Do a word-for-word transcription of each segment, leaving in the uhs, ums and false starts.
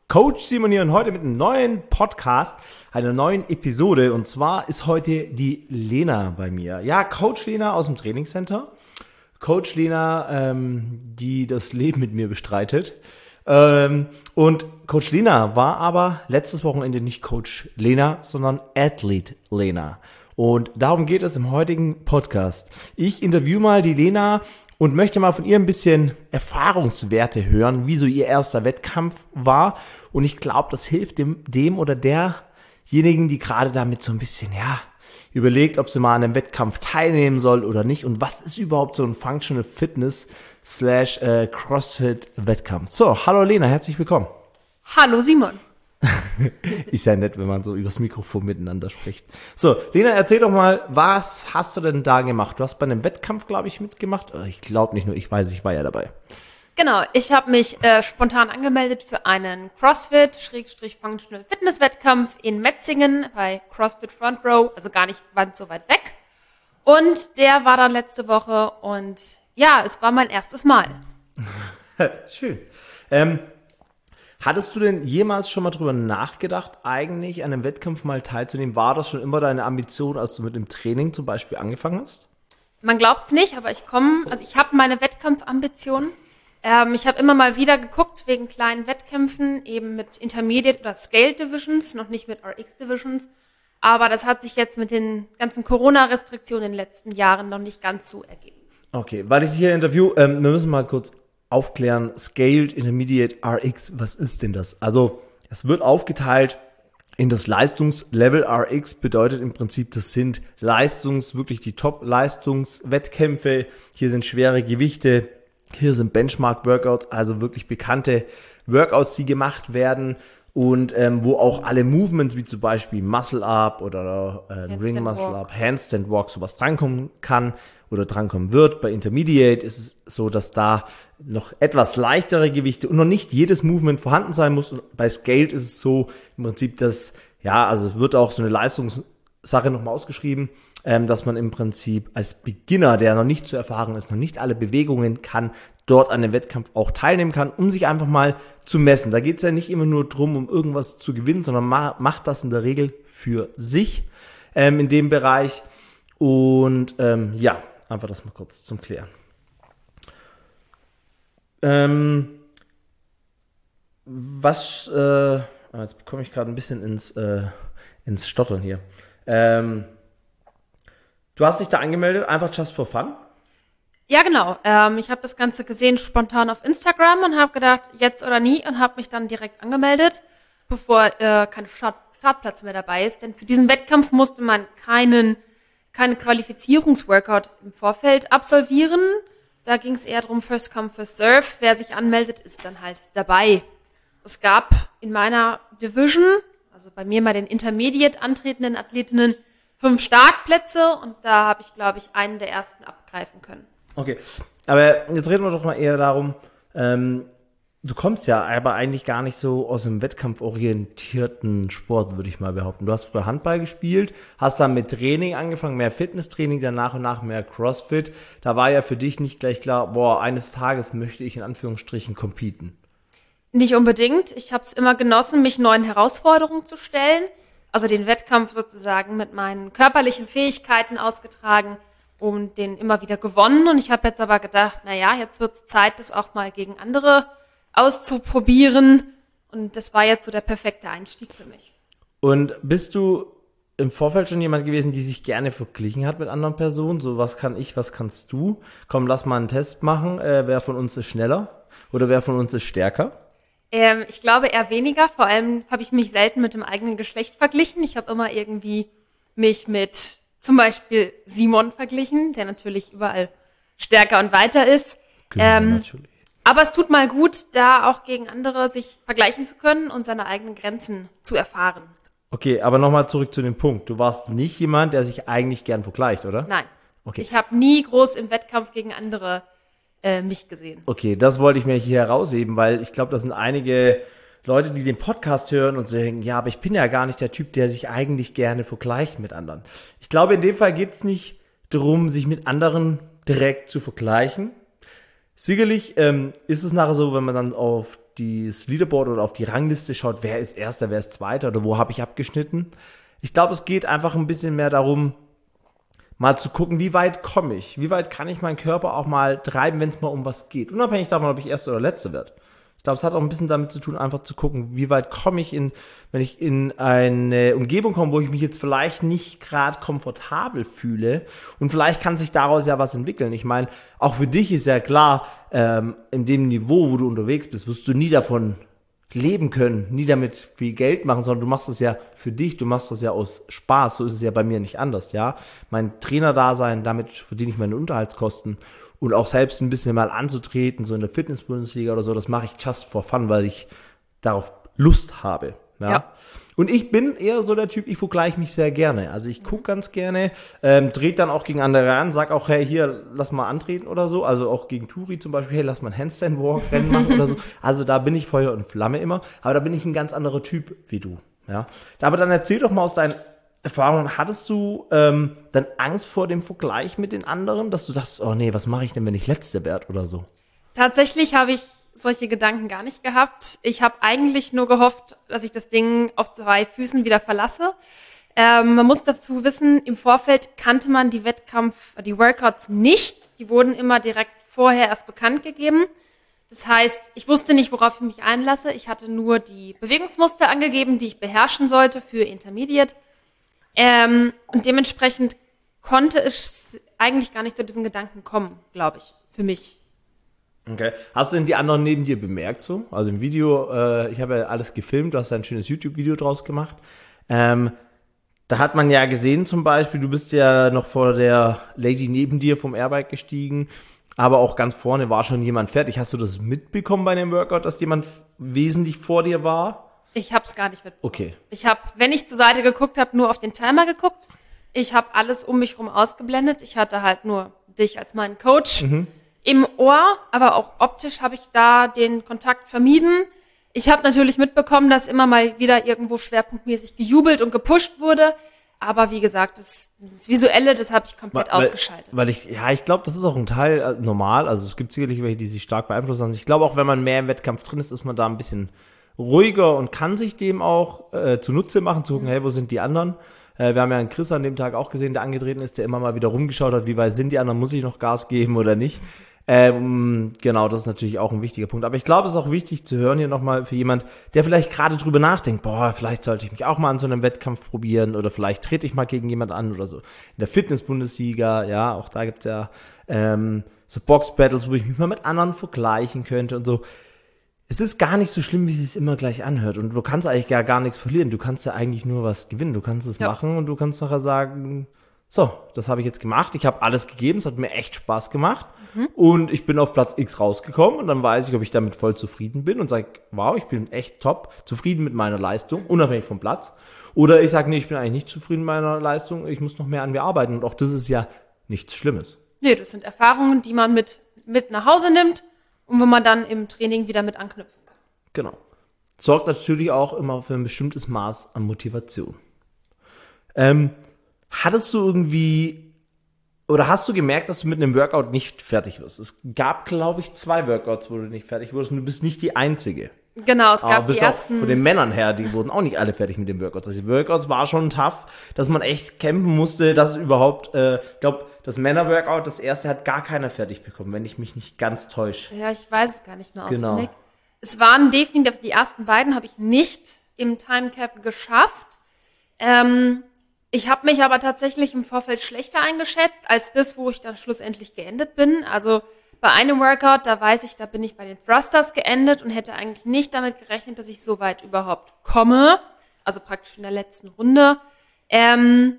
Coach Simon hier und heute mit einem neuen Podcast, einer neuen Episode. Und zwar ist heute die Lena bei mir. Ja, Coach Lena aus dem Trainingscenter. Coach Lena, ähm, die das Leben mit mir bestreitet. Ähm, und Coach Lena war aber letztes Wochenende nicht Coach Lena, sondern Athlete Lena. Und darum geht es im heutigen Podcast. Ich interview mal die Lena und möchte mal von ihr ein bisschen Erfahrungswerte hören, wie so ihr erster Wettkampf war. Und ich glaube, das hilft dem, dem oder derjenigen, die gerade damit so ein bisschen, ja, überlegt, ob sie mal an einem Wettkampf teilnehmen soll oder nicht. Und was ist überhaupt so ein Functional Fitness slash äh, CrossFit Wettkampf? So, hallo Lena, herzlich willkommen. Hallo Simon. Ist ja nett, wenn man so übers Mikrofon miteinander spricht. So, Lena, erzähl doch mal, was hast du denn da gemacht? Du hast bei einem Wettkampf, glaube ich, mitgemacht. Ich glaube nicht nur, ich weiß, ich war ja dabei. Genau, ich habe mich äh, spontan angemeldet für einen CrossFit-Functional Fitness Wettkampf in Metzingen bei CrossFit Front Row, also gar nicht ganz so weit weg. Und der war dann letzte Woche und ja, es war mein erstes Mal. Schön. Ähm, Hattest du denn jemals schon mal drüber nachgedacht, eigentlich an einem Wettkampf mal teilzunehmen? War das schon immer deine Ambition, als du mit dem Training zum Beispiel angefangen hast? Man glaubt's nicht, aber ich komme, also ich habe meine Wettkampfambitionen. Ähm, ich habe immer mal wieder geguckt wegen kleinen Wettkämpfen, eben mit Intermediate oder Scaled Divisions, noch nicht mit R X Divisions. Aber das hat sich jetzt mit den ganzen Corona-Restriktionen in den letzten Jahren noch nicht ganz so ergeben. Okay, weil ich dich hier interview, ähm, wir müssen mal kurz aufklären, Scaled Intermediate R X, was ist denn das? Also es wird aufgeteilt in das Leistungslevel. R X bedeutet im Prinzip, das sind Leistungs, wirklich die Top-Leistungswettkämpfe. Hier sind schwere Gewichte, hier sind Benchmark-Workouts, also wirklich bekannte Workouts, die gemacht werden und ähm, wo auch alle Movements, wie zum Beispiel Muscle-Up oder äh, Ring Muscle-Up, Handstand Walk, sowas drankommen kann oder drankommen wird. Bei Intermediate ist es so, dass da noch etwas leichtere Gewichte und noch nicht jedes Movement vorhanden sein muss. Und bei Scaled ist es so im Prinzip, dass, ja, also es wird auch so eine Leistungssache nochmal ausgeschrieben, ähm, dass man im Prinzip als Beginner, der noch nicht so erfahren ist, noch nicht alle Bewegungen kann, dort an dem Wettkampf auch teilnehmen kann, um sich einfach mal zu messen. Da geht es ja nicht immer nur drum, um irgendwas zu gewinnen, sondern ma- macht das in der Regel für sich ähm, in dem Bereich. Und ähm, ja, einfach das mal kurz zum Klären. Ähm, was, äh, jetzt komme ich gerade ein bisschen ins, äh, ins Stottern hier. Ähm, du hast dich da angemeldet, einfach just for fun? Ja, genau. Ähm, ich habe das Ganze gesehen spontan auf Instagram und habe gedacht, jetzt oder nie, und habe mich dann direkt angemeldet, bevor äh, kein Start- Startplatz mehr dabei ist. Denn für diesen Wettkampf musste man keinen keinen Qualifizierungsworkout im Vorfeld absolvieren. Da ging es eher darum, First Come, First Serve. Wer sich anmeldet, ist dann halt dabei. Es gab in meiner Division, also bei mir bei den Intermediate antretenden Athletinnen, fünf Startplätze und da habe ich, glaube ich, einen der ersten abgreifen können. Okay, aber jetzt reden wir doch mal eher darum, ähm, du kommst ja aber eigentlich gar nicht so aus einem wettkampforientierten Sport, würde ich mal behaupten. Du hast früher Handball gespielt, hast dann mit Training angefangen, mehr Fitnesstraining, dann nach und nach mehr CrossFit. Da war ja für dich nicht gleich klar, boah, eines Tages möchte ich in Anführungsstrichen competen. Nicht unbedingt. Ich habe es immer genossen, mich neuen Herausforderungen zu stellen. Also den Wettkampf sozusagen mit meinen körperlichen Fähigkeiten ausgetragen und den immer wieder gewonnen. Und ich habe jetzt aber gedacht, na ja, jetzt wird's Zeit, das auch mal gegen andere auszuprobieren. Und das war jetzt so der perfekte Einstieg für mich. Und bist du im Vorfeld schon jemand gewesen, die sich gerne verglichen hat mit anderen Personen? So, was kann ich, was kannst du? Komm, lass mal einen Test machen. Äh, wer von uns ist schneller? Oder wer von uns ist stärker? Ähm, ich glaube eher weniger. Vor allem habe ich mich selten mit dem eigenen Geschlecht verglichen. Ich habe immer irgendwie mich mit zum Beispiel Simon verglichen, der natürlich überall stärker und weiter ist. Genau, ähm, natürlich. Aber es tut mal gut, da auch gegen andere sich vergleichen zu können und seine eigenen Grenzen zu erfahren. Okay, aber nochmal zurück zu dem Punkt. Du warst nicht jemand, der sich eigentlich gern vergleicht, oder? Nein. Okay. Ich habe nie groß im Wettkampf gegen andere äh, mich gesehen. Okay, das wollte ich mir hier herausheben, weil ich glaube, das sind einige Leute, die den Podcast hören und so denken, ja, aber ich bin ja gar nicht der Typ, der sich eigentlich gerne vergleicht mit anderen. Ich glaube, in dem Fall geht es nicht darum, sich mit anderen direkt zu vergleichen. Sicherlich ähm, ist es nachher so, wenn man dann auf das Leaderboard oder auf die Rangliste schaut, wer ist Erster, wer ist Zweiter oder wo habe ich abgeschnitten. Ich glaube, es geht einfach ein bisschen mehr darum, mal zu gucken, wie weit komme ich, wie weit kann ich meinen Körper auch mal treiben, wenn es mal um was geht. Unabhängig davon, ob ich Erster oder Letzter werde. Ich glaube, es hat auch ein bisschen damit zu tun, einfach zu gucken, wie weit komme ich in, wenn ich in eine Umgebung komme, wo ich mich jetzt vielleicht nicht gerade komfortabel fühle und vielleicht kann sich daraus ja was entwickeln. Ich meine, auch für dich ist ja klar, ähm, in dem Niveau, wo du unterwegs bist, wirst du nie davon leben können, nie damit viel Geld machen, sondern du machst das ja für dich, du machst das ja aus Spaß, so ist es ja bei mir nicht anders, ja. Mein Trainerdasein, damit verdiene ich meine Unterhaltskosten. Und auch selbst ein bisschen mal anzutreten, so in der Fitness-Bundesliga oder so, das mache ich just for fun, weil ich darauf Lust habe. Ja. ja. Und ich bin eher so der Typ, ich vergleiche mich sehr gerne. Also ich gucke ganz gerne, ähm, trete dann auch gegen andere an, sag auch, hey, hier, lass mal antreten oder so. Also auch gegen Turi zum Beispiel, hey, lass mal ein Handstand-Walk-Rennen machen oder so. Also da bin ich Feuer und Flamme immer. Aber da bin ich ein ganz anderer Typ wie du. Ja. Aber dann erzähl doch mal aus deinen Erfahrungen, hattest du ähm, dann Angst vor dem Vergleich mit den anderen, dass du dachtest, oh nee, was mache ich denn, wenn ich Letzte werde oder so? Tatsächlich habe ich solche Gedanken gar nicht gehabt. Ich habe eigentlich nur gehofft, dass ich das Ding auf zwei Füßen wieder verlasse. Ähm, man muss dazu wissen, im Vorfeld kannte man die Wettkampf, die Workouts nicht. Die wurden immer direkt vorher erst bekannt gegeben. Das heißt, ich wusste nicht, worauf ich mich einlasse. Ich hatte nur die Bewegungsmuster angegeben, die ich beherrschen sollte für Intermediate. Ähm, und dementsprechend konnte es eigentlich gar nicht zu diesen Gedanken kommen, glaube ich, für mich. Okay. Hast du denn die anderen neben dir bemerkt so? Also im Video, äh, ich habe ja alles gefilmt, du hast ein schönes YouTube-Video draus gemacht. Ähm, da hat man ja gesehen zum Beispiel, du bist ja noch vor der Lady neben dir vom Airbike gestiegen, aber auch ganz vorne war schon jemand fertig. Hast du das mitbekommen bei dem Workout, dass jemand wesentlich vor dir war? Ich habe es gar nicht mitbekommen. Okay. Ich habe, wenn ich zur Seite geguckt habe, nur auf den Timer geguckt. Ich habe alles um mich rum ausgeblendet. Ich hatte halt nur dich als meinen Coach mhm. im Ohr, aber auch optisch habe ich da den Kontakt vermieden. Ich habe natürlich mitbekommen, dass immer mal wieder irgendwo schwerpunktmäßig gejubelt und gepusht wurde. Aber wie gesagt, das, das Visuelle, das habe ich komplett weil, ausgeschaltet. Weil ich, ja, ich glaube, das ist auch ein Teil äh, normal. Also es gibt sicherlich welche, die sich stark beeinflussen. Ich glaube auch, wenn man mehr im Wettkampf drin ist, ist man da ein bisschen ruhiger und kann sich dem auch äh, zunutze machen, zu gucken, hey, wo sind die anderen? Äh, wir haben ja einen Chris an dem Tag auch gesehen, der angetreten ist, der immer mal wieder rumgeschaut hat, wie weit sind die anderen, muss ich noch Gas geben oder nicht? Ähm, genau, das ist natürlich auch ein wichtiger Punkt. Aber ich glaube, es ist auch wichtig zu hören hier nochmal für jemand, der vielleicht gerade drüber nachdenkt, boah, vielleicht sollte ich mich auch mal an so einem Wettkampf probieren oder vielleicht trete ich mal gegen jemand an oder so. In der Fitness-Bundesliga, ja, auch da gibt's ja ähm, so Box-Battles, wo ich mich mal mit anderen vergleichen könnte und so. Es ist gar nicht so schlimm, wie es sich immer gleich anhört. Und du kannst eigentlich gar, gar nichts verlieren. Du kannst ja eigentlich nur was gewinnen. Du kannst es ja. machen und du kannst nachher sagen, so, das habe ich jetzt gemacht. Ich habe alles gegeben. Es hat mir echt Spaß gemacht. Mhm. Und ich bin auf Platz X rausgekommen. Und dann weiß ich, ob ich damit voll zufrieden bin und sage, wow, ich bin echt top, zufrieden mit meiner Leistung, unabhängig vom Platz. Oder ich sage, nee, ich bin eigentlich nicht zufrieden mit meiner Leistung. Ich muss noch mehr an mir arbeiten. Und auch das ist ja nichts Schlimmes. Nee, das sind Erfahrungen, die man mit, mit nach Hause nimmt. Und wo man dann im Training wieder mit anknüpfen kann. Genau. Sorgt natürlich auch immer für ein bestimmtes Maß an Motivation. Ähm, hattest du irgendwie, oder hast du gemerkt, dass du mit einem Workout nicht fertig wirst? Es gab, glaube ich, zwei Workouts, wo du nicht fertig wurdest und du bist nicht die Einzige. Genau, es gab Aber bis die ersten... Auch von den Männern her, die wurden auch nicht alle fertig mit den Workouts. Also die Workouts war schon tough, dass man echt kämpfen musste, dass es überhaupt, äh, ich glaube, das Männer-Workout, das erste hat gar keiner fertig bekommen, wenn ich mich nicht ganz täusche. Ja, ich weiß es gar nicht mehr genau. auswendig. Es waren definitiv, die ersten beiden habe ich nicht im Timecap geschafft. Ähm, ich habe mich aber tatsächlich im Vorfeld schlechter eingeschätzt, als das, wo ich dann schlussendlich geendet bin. Also bei einem Workout, da weiß ich, da bin ich bei den Thrusters geendet und hätte eigentlich nicht damit gerechnet, dass ich so weit überhaupt komme. Also praktisch in der letzten Runde. Ähm,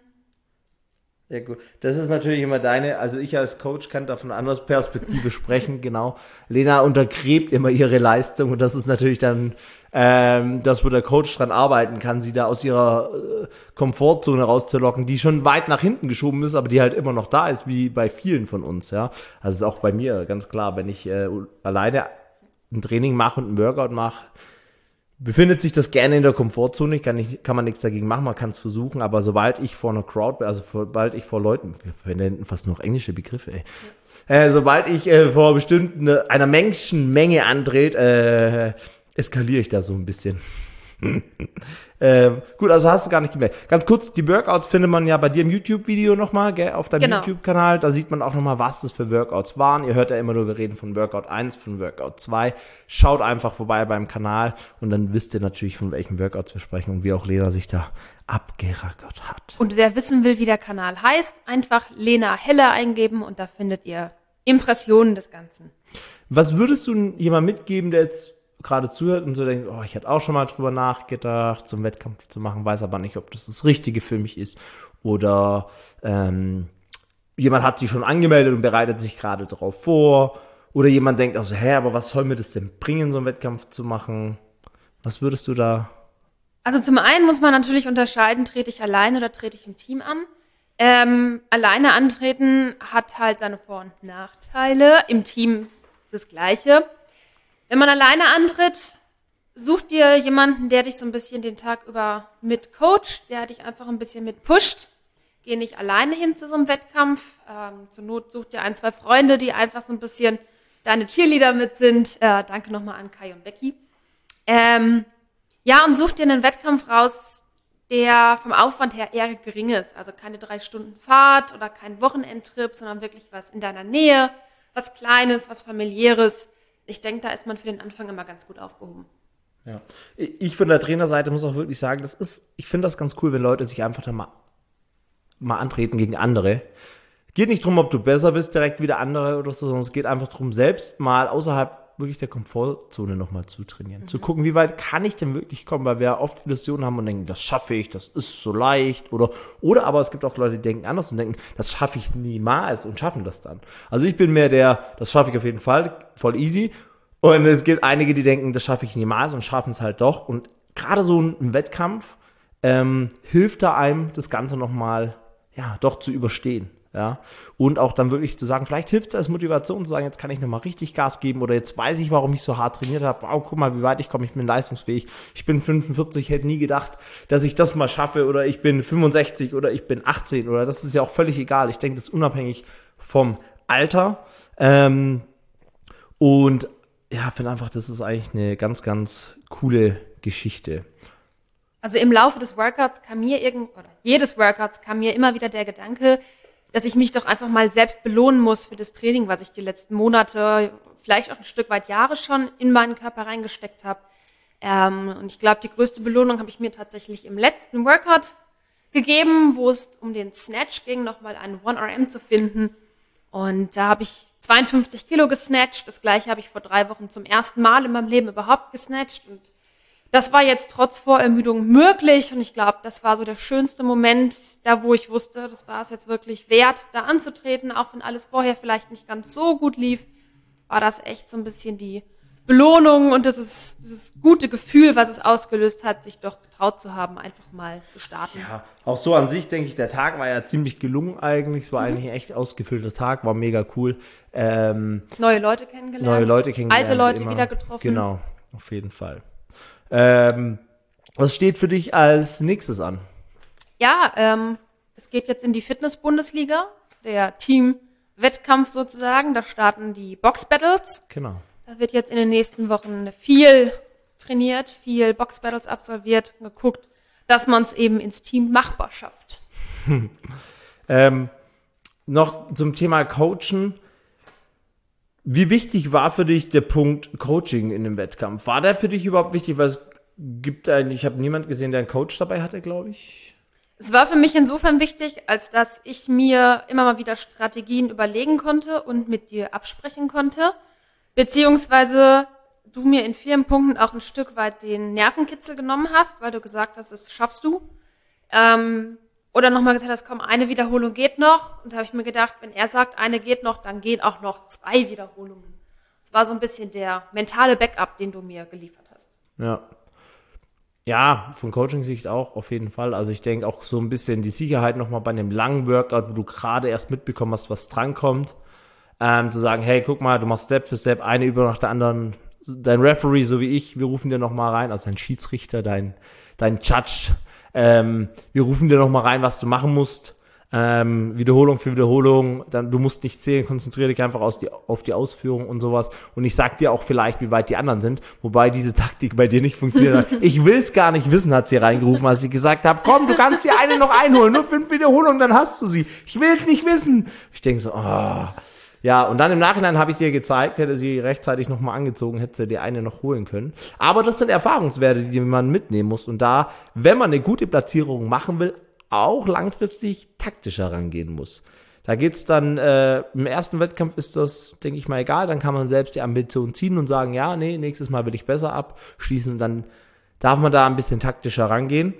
Ja gut, das ist natürlich immer deine, also ich als Coach kann da von einer anderen Perspektive sprechen, genau. Lena untergräbt immer ihre Leistung und das ist natürlich dann ähm, das, wo der Coach dran arbeiten kann, sie da aus ihrer äh, Komfortzone rauszulocken, die schon weit nach hinten geschoben ist, aber die halt immer noch da ist, wie bei vielen von uns, ja. Also ist auch bei mir ganz klar, wenn ich äh, alleine ein Training mache und ein Workout mache, befindet sich das gerne in der Komfortzone, kann, nicht, kann man nichts dagegen machen, man kann es versuchen, aber sobald ich vor einer Crowd bin, also sobald ich vor Leuten, wir verwenden fast nur englische Begriffe, ey. Ja. Äh, sobald ich äh, vor bestimmten, einer Menschenmenge andreht, äh, eskaliere ich da so ein bisschen. ähm, gut, also hast du gar nicht gemerkt. Ganz kurz, die Workouts findet man ja bei dir im YouTube-Video nochmal, gell, auf deinem Genau. YouTube-Kanal. Da sieht man auch nochmal, was das für Workouts waren. Ihr hört ja immer nur, wir reden von Workout eins, von Workout zwei. Schaut einfach vorbei beim Kanal und dann wisst ihr natürlich, von welchen Workouts wir sprechen und wie auch Lena sich da abgerackert hat. Und wer wissen will, wie der Kanal heißt, einfach Lena Heller eingeben und da findet ihr Impressionen des Ganzen. Was würdest du jemandem mitgeben, der jetzt gerade zuhört und so denkt, oh, ich hätte auch schon mal drüber nachgedacht, zum Wettkampf zu machen, weiß aber nicht, ob das das Richtige für mich ist. Oder ähm, jemand hat sich schon angemeldet und bereitet sich gerade darauf vor. Oder jemand denkt auch so, hä, aber was soll mir das denn bringen, so einen Wettkampf zu machen? Was würdest du da? Also zum einen muss man natürlich unterscheiden, trete ich allein oder trete ich im Team an. Ähm, alleine antreten hat halt seine Vor- und Nachteile, im Team das Gleiche. Wenn man alleine antritt, such dir jemanden, der dich so ein bisschen den Tag über mitcoacht, der dich einfach ein bisschen mitpusht. Geh nicht alleine hin zu so einem Wettkampf. Ähm, zur Not such dir ein, zwei Freunde, die einfach so ein bisschen deine Cheerleader mit sind. Äh, danke nochmal an Kai und Becky. Ähm, ja, und such dir einen Wettkampf raus, der vom Aufwand her eher gering ist. Also keine drei Stunden Fahrt oder kein Wochenendtrip, sondern wirklich was in deiner Nähe, was Kleines, was Familiäres. Ich denke, da ist man für den Anfang immer ganz gut aufgehoben. Ja. Ich von der Trainerseite muss auch wirklich sagen, das ist, ich finde das ganz cool, wenn Leute sich einfach da mal, mal antreten gegen andere. Geht nicht darum, ob du besser bist direkt wie der andere oder so, sondern es geht einfach darum, selbst mal außerhalb wirklich der Komfortzone nochmal zu trainieren. Mhm. Zu gucken, wie weit kann ich denn wirklich kommen, weil wir oft Illusionen haben und denken, das schaffe ich, das ist so leicht. Oder, oder aber es gibt auch Leute, die denken anders und denken, das schaffe ich niemals und schaffen das dann. Also ich bin mehr der, das schaffe ich auf jeden Fall, voll easy. Und es gibt einige, die denken, das schaffe ich niemals und schaffen es halt doch. Und gerade so ein Wettkampf ähm, hilft da einem, das Ganze nochmal, ja, doch zu überstehen. Ja, und auch dann wirklich zu sagen, vielleicht hilft es als Motivation zu sagen, jetzt kann ich nochmal richtig Gas geben oder jetzt weiß ich, warum ich so hart trainiert habe. Wow, guck mal, wie weit ich komme, ich bin leistungsfähig. Ich bin fünfundvierzig, hätte nie gedacht, dass ich das mal schaffe oder ich bin fünfundsechzig oder ich bin achtzehn oder das ist ja auch völlig egal. Ich denke, das ist unabhängig vom Alter. Ähm, und ja, finde einfach, das ist eigentlich eine ganz, ganz coole Geschichte. Also im Laufe des Workouts kam mir irgend, oder jedes Workouts kam mir immer wieder der Gedanke, dass ich mich doch einfach mal selbst belohnen muss für das Training, was ich die letzten Monate, vielleicht auch ein Stück weit Jahre schon in meinen Körper reingesteckt habe. Ähm, und ich glaube, die größte Belohnung habe ich mir tatsächlich im letzten Workout gegeben, wo es um den Snatch ging, nochmal einen one R M zu finden. Und da habe ich zweiundfünfzig Kilo gesnatcht. Das gleiche habe ich vor drei Wochen zum ersten Mal in meinem Leben überhaupt gesnatcht. Und das war jetzt trotz Vorermüdung möglich und ich glaube, das war so der schönste Moment, da wo ich wusste, das war es jetzt wirklich wert, da anzutreten, auch wenn alles vorher vielleicht nicht ganz so gut lief, war das echt so ein bisschen die Belohnung und das ist dieses gute Gefühl, was es ausgelöst hat, sich doch getraut zu haben, einfach mal zu starten. Ja, auch so an sich denke ich, der Tag war ja ziemlich gelungen eigentlich, es war mhm. eigentlich ein echt ausgefüllter Tag, war mega cool. Ähm, neue Leute kennengelernt, neue Leute kennengelernt, alte Leute immer. wieder getroffen. Genau, auf jeden Fall. Ähm, was steht für dich als nächstes an? Ja, ähm, es geht jetzt in die Fitness-Bundesliga, der Team-Wettkampf sozusagen. Da starten die Box-Battles. Genau. Da wird jetzt in den nächsten Wochen viel trainiert, viel Box-Battles absolviert und geguckt, dass man es eben ins Team machbar schafft. ähm, noch zum Thema Coachen. Wie wichtig war für dich der Punkt Coaching in dem Wettkampf? War der für dich überhaupt wichtig? Weil es gibt eigentlich, ich habe niemanden gesehen, der einen Coach dabei hatte, glaube ich. Es war für mich insofern wichtig, als dass ich mir immer mal wieder Strategien überlegen konnte und mit dir absprechen konnte. Beziehungsweise du mir in vielen Punkten auch ein Stück weit den Nervenkitzel genommen hast, weil du gesagt hast, das schaffst du. Ähm, Oder nochmal gesagt hast, komm, eine Wiederholung geht noch. Und da habe ich mir gedacht, wenn er sagt, eine geht noch, dann gehen auch noch zwei Wiederholungen. Das war so ein bisschen der mentale Backup, den du mir geliefert hast. Ja. Ja, von Coaching-Sicht auch, auf jeden Fall. Also ich denke auch so ein bisschen die Sicherheit nochmal bei einem langen Workout, wo du gerade erst mitbekommen hast, was drankommt. Ähm, zu sagen, hey, guck mal, du machst Step für Step eine Übung nach der anderen. Dein Referee, so wie ich, wir rufen dir nochmal rein, also dein Schiedsrichter, dein, dein Judge, Ähm, wir rufen dir noch mal rein, was du machen musst. Ähm, Wiederholung für Wiederholung, dann, du musst nicht zählen, konzentriere dich einfach aus die, auf die Ausführung und sowas. Und ich sag dir auch vielleicht, wie weit die anderen sind, wobei diese Taktik bei dir nicht funktioniert hat. Ich will es gar nicht wissen, hat sie reingerufen, als ich gesagt habe, komm, du kannst dir eine noch einholen, nur fünf Wiederholungen, dann hast du sie. Ich will es nicht wissen. Ich denke so, oh. Ja, und dann im Nachhinein habe ich dir gezeigt, hätte sie rechtzeitig nochmal angezogen, hätte sie die eine noch holen können. Aber das sind Erfahrungswerte, die man mitnehmen muss. Und da, wenn man eine gute Platzierung machen will, auch langfristig taktischer rangehen muss. Da geht's dann, äh, im ersten Wettkampf ist das, denke ich mal, egal. Dann kann man selbst die Ambition ziehen und sagen, ja, nee, nächstes Mal will ich besser abschließen. Und dann darf man da ein bisschen taktischer rangehen.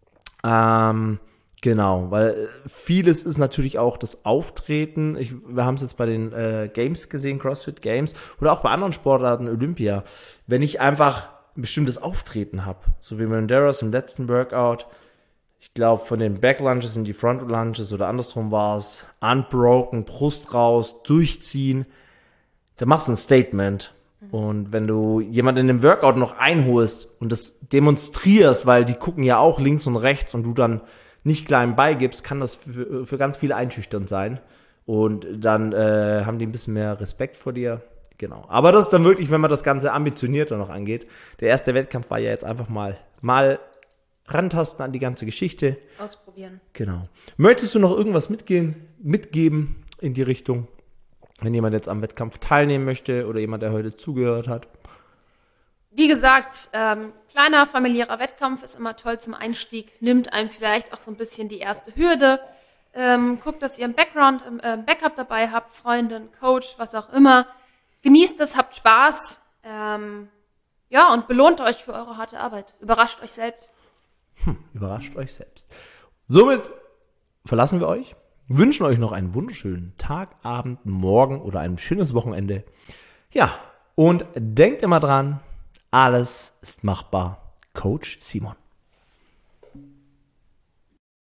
Ähm, genau, weil vieles ist natürlich auch das Auftreten. Ich, wir haben es jetzt bei den äh, Games gesehen, CrossFit Games oder auch bei anderen Sportarten, Olympia. Wenn ich einfach ein bestimmtes Auftreten habe, so wie Menderes im letzten Workout, ich glaube, von den Backlunges in die Frontlunges oder andersrum war es, unbroken, Brust raus, durchziehen, da machst du ein Statement. Mhm. Und wenn du jemanden in dem Workout noch einholst und das demonstrierst, weil die gucken ja auch links und rechts und du dann nicht klein beigibst, kann das für, für ganz viele einschüchternd sein. Und dann äh, haben die ein bisschen mehr Respekt vor dir. Genau. Aber das ist dann wirklich, wenn man das Ganze ambitionierter noch angeht. Der erste Wettkampf war ja jetzt einfach mal, mal rantasten an die ganze Geschichte. Ausprobieren. Genau. Möchtest du noch irgendwas mitgehen, mitgeben in die Richtung, wenn jemand jetzt am Wettkampf teilnehmen möchte oder jemand, der heute zugehört hat? Wie gesagt, ähm, kleiner familiärer Wettkampf ist immer toll zum Einstieg, nimmt einem vielleicht auch so ein bisschen die erste Hürde. Ähm, guckt, dass ihr einen Background, äh, Backup dabei habt, Freundin, Coach, was auch immer. Genießt es, habt Spaß. Ähm, ja, und belohnt euch für eure harte Arbeit. Überrascht euch selbst. Hm, überrascht euch selbst. Somit verlassen wir euch, wünschen euch noch einen wunderschönen Tag, Abend, Morgen oder ein schönes Wochenende. Ja, und denkt immer dran, alles ist machbar. Coach Simon.